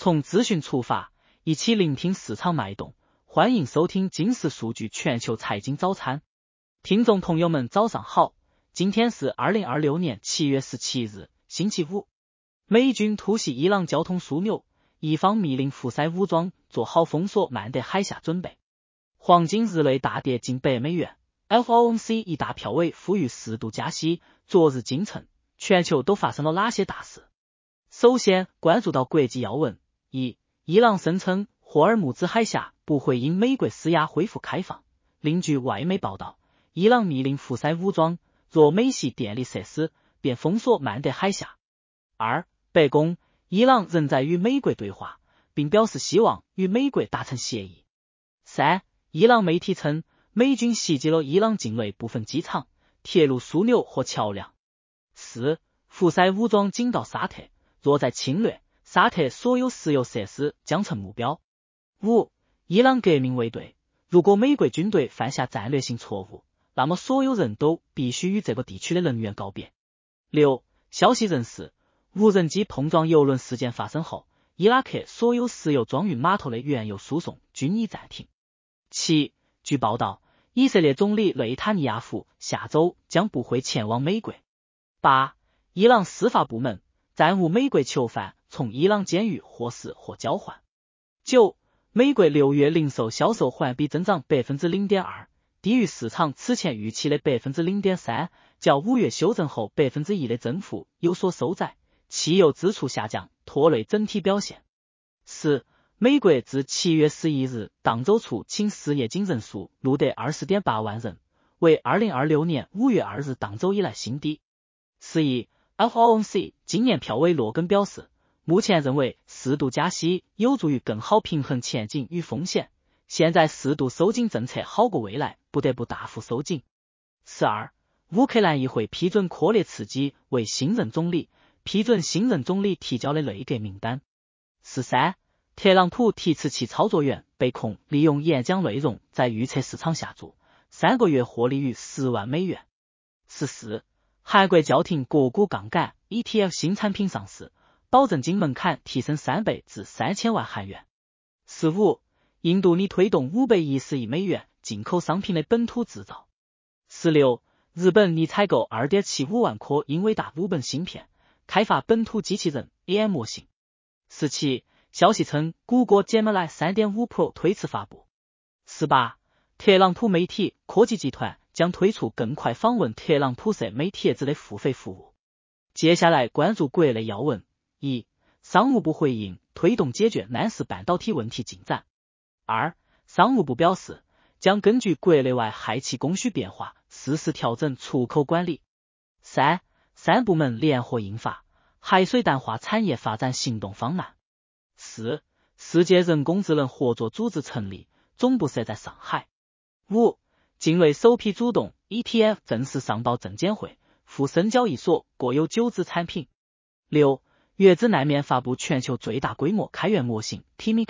从资讯出发，一起聆听市场脉动，欢迎收听金石数据全球财经早餐。听众朋友们早上好，今天是2026年7月17日，星期五。美军突袭伊朗交通枢纽，伊方密令胡塞武装做好封锁曼德海峡准备。黄金日内大跌近100美元 ，FOMC 一大票委呼吁适度加息。昨日京城，全球都发生了哪些大事？首先关注到国际要闻。伊朗声称霍尔木兹海峡不会因美国施压恢复开放。另据外媒报道，伊朗密令胡塞武装，若美系电力设施，便封锁曼德海峡。2. 白宫，伊朗仍在与美国对话，并表示希望与美国达成协议。3. 伊朗媒体称，美军袭击了伊朗境内部分机场、铁路枢纽和桥梁。4. 胡塞武装警告沙特，若再侵略，沙特所有石油设施将成目标。5. 伊朗革命卫队，如果美国军队犯下战略性错误，那么所有人都必须与这个地区的人员告别。6. 消息人士，无人机碰撞油轮事件发生后，伊拉克所有石油装运码头的原油输送均已暂停。7. 据报道，以色列总理内塔尼亚胡下周将不会前往美国。8. 伊朗司法部门暂无美国囚犯从伊朗监狱获释或交换。9. 美国6月零售销售环比增长 0.2%， 低于市场此前预期的 0.3%， 较5月修正后 1% 的增幅有所收窄，汽油支出下降拖累整体表现。4. 美国自7月11日当周初请失业金人数录得 20.8 万人，为2026年5月2日当周以来新低。11. FOMC 今年票委洛根表示，目前认为适度加息有助于更好平衡前景与风险，现在适度收紧政策好过未来不得不大幅收紧。12. 乌克兰议会批准科列茨基为新任总理，批准新任总理提交的内阁名单。13. 特朗普提词器操作员被控利用演讲内容在预测市场下注，3个月获利逾10万美元。14. 韩国叫停个股杠杆 ETF 新产品上市，保证金门槛提升3倍至3000万韩元。15. 印度拟推动510亿美元进口商品的本土制造。16. 日本拟采购 2.75 万颗英伟达5本芯片，开发本土机器人 AI 模型。17. 消息称谷歌 Gemini 3.5 Pro 推迟发布。18. 特朗普媒体科技集团将推出更快访问特朗普社媒帖子的付费服务。接下来关注国内要闻。1. 商务部回应推动解决南市半导体问题进展。2. 商务部表示，将根据国内外氦气供需变化，适时调整出口管理。3. 3部门联合印发海水淡化产业发展行动方案。4. 世界人工智能合作组织成立，总部设在上海。5. 境内首批主动 ETF 正式上报证监会，赴深交易所各有9只产品。6. 月子南面发布全球最大规模开源模型 Timi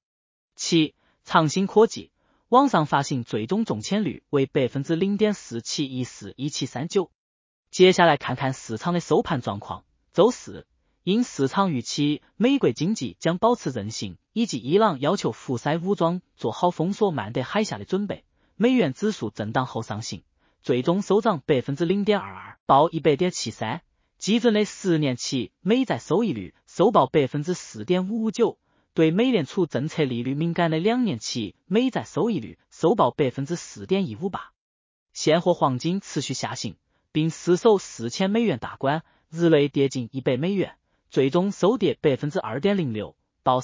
K3。7. 长兴科技网上发行最终中签率为 0.47141739。接下来看看市场的收盘状况。周四，因市场预期美国经济将保持韧性，以及伊朗要求胡塞武装做好封锁曼德海峡的准备，美元指数震荡后上行，最终收涨 0.22%， 报 100.73， 基准的10年期美债收益率收报 4.559%， 对美联储政策利率敏感的2年期美债收益率收报 4.158%。 现货黄金持续下行，并失守4000美元大关，日内跌近100美元，最终收跌 2.06%， 报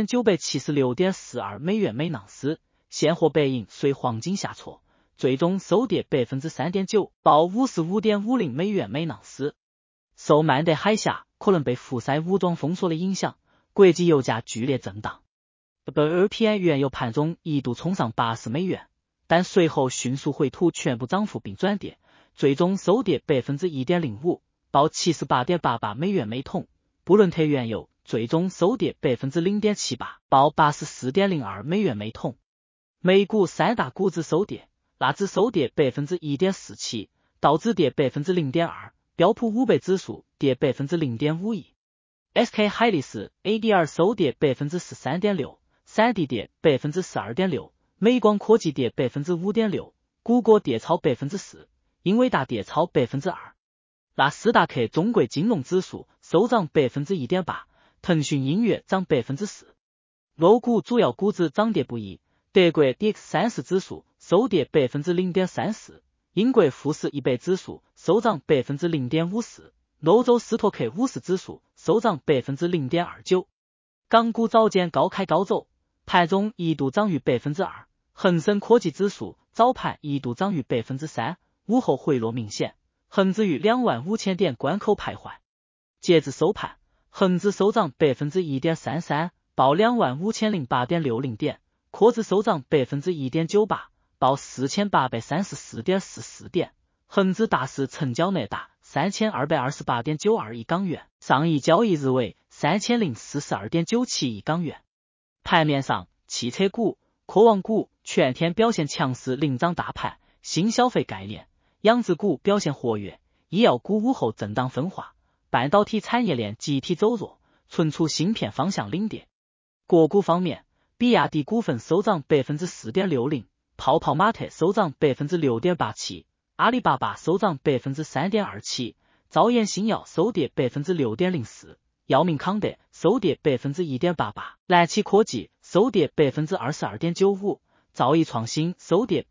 3976.42 美元每盎司。现货白银随黄金下挫，最终收跌 3.9%， 报 55.50 美元每盎司。受曼德海峡可能被胡塞武装封锁的影响，国际油价剧烈震荡。WTI 原油盘中一度冲上80美元，但随后迅速回吐全部涨幅并转跌，最终收跌 1.05%， 报 78.88 美元每桶。布伦特原油最终收跌 0.78%， 报 84.02 美元每桶。美股三大股指收跌，纳指收跌 1.47%， 道指跌 0.2%， 标普500指数跌 0.51%。 SK 海力士 ADR 收跌 13.6%， 3D 跌 12.6%， 美光科技跌 5.6%， 谷歌跌超 4%， 英伟达跌超 2%。那斯达克中国金融指数收涨 1.8%， 腾讯音乐涨 4%。欧股主要股指涨跌不一，德国 DAX30 指数收跌 0.34%， 英国富时100指数收涨 0.54%， 欧洲斯托克50指数收涨 0.29%。港股早间高开高走，盘中一度涨逾 2%， 恒生科技指数早盘一度涨逾 3%， 午后回落明显，恒指于25000点关口徘徊。截至收盘，恒指收涨 1.33%， 报 25008.60 点，科指收涨 1.98%， 报 4834.44 点，恒指大市成交额达 3228.92 亿港元，上一交易日为 3042.97 亿港元。盘面上，汽车股、科网股全天表现强势领涨大盘，新消费概念、养殖股表现活跃，医药股午后震荡分化，半导体产业链集体走弱，存储芯片方向领跌。个股方面，比亚迪股份收涨 4.60%， 泡泡玛特收涨 6.87%， 阿里巴巴收涨 3.27%， 招研新药收跌 6.04%， 药明康德收跌 1.88%， 蓝旗科技收跌 22.95%， 兆易创新收跌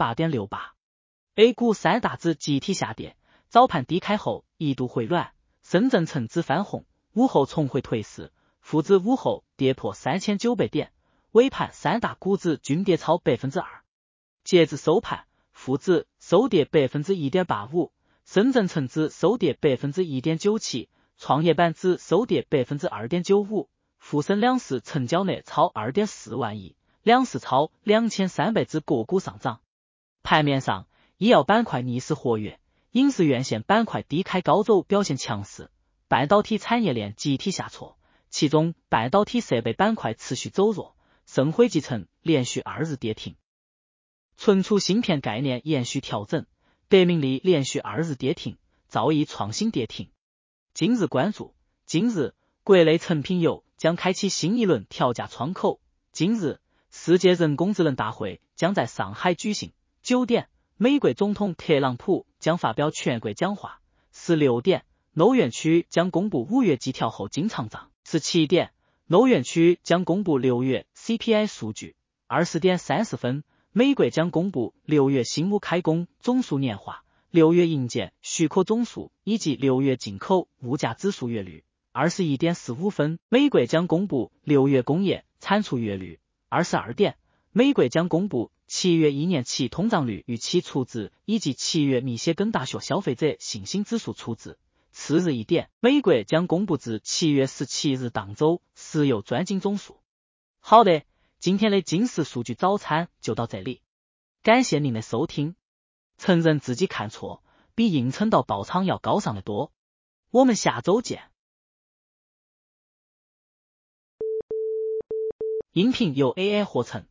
8.68%。A 股三大指集体下跌，早盘低开后一度回暖，深圳成指翻红，午后重回颓势，沪指午后跌破3900点，尾盘三大股指均跌超 2%。截至收盘，沪指收跌 1.85%， 深圳成指收跌 1.97%， 创业板指收跌 2.95%， 沪深两市成交额超 2.4 万亿，两市超2300只个股上涨。盘面上，医药板块逆势活跃，影视院线板块低开高走表现强势，半导体产业链集体下挫，其中半导体设备板块持续走弱，盛辉集成连续2日跌停。存储芯片概念延续调整，德明利连续2日跌停，兆易创新跌停。今日关注，今日国内成品油将开启新一轮调价窗口。今日世界人工智能大会将在上海举行，9点美国总统特朗普将发表全国讲话，16点欧元区将公布5月季调后经常账，17点欧元区将公布6月 CPI 数据，20点30分美国将公布6月新屋开工总数年化、6月营建许可总数以及6月进口物价指数月率。21点45分美国将公布6月工业产出月率。22点美国将公布7月1年期通胀率预期初值以及7月密歇根大学消费者信心指数初值。次日1点美国将公布至7月17日当周石油专精总数。好的，今天的金石数据早餐就到这里，感谢您的收听。承认自己看错，比硬撑到爆仓要高尚的多。我们下周见。音频由 AI 合成，